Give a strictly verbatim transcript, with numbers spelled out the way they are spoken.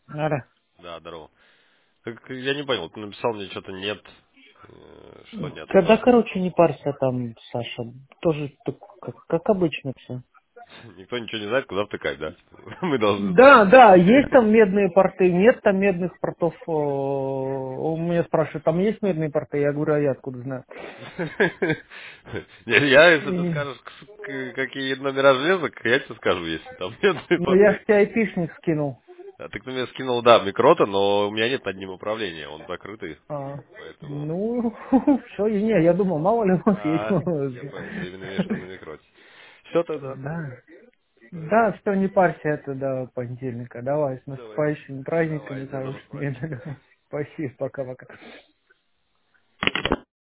Ара. Да, здорово. Так я не понял, ты написал мне что-то нет, э, что нет. Когда, короче, не парься там, Саша, тоже так, как, как обычно все. Никто ничего не знает, куда втыкать, да? Мы должны знать. Да, да, есть там медные порты, нет там медных портов. о, У меня спрашивают, там есть медные порты? Я говорю, а я откуда знаю? Не, я, если ты И- скажешь, к- к- какие номера железок, я тебе скажу, если там нет Ну, я ж порты. тебе айпишник скинул. А ты мне скинул, да, микрота, но у меня нет над ним управления, он закрытый, А, поэтому... ну, все, не, я думал, мало ли у вас есть. А, я понял, ты именно имеешь в виду на микроте. Все тогда. Да. Да, Хорошо. все, не парься, это до понедельника. Давай, с Давай. наступающими праздниками, Давай, тебе тоже с хорошими. праздниками. Спасибо, пока-пока.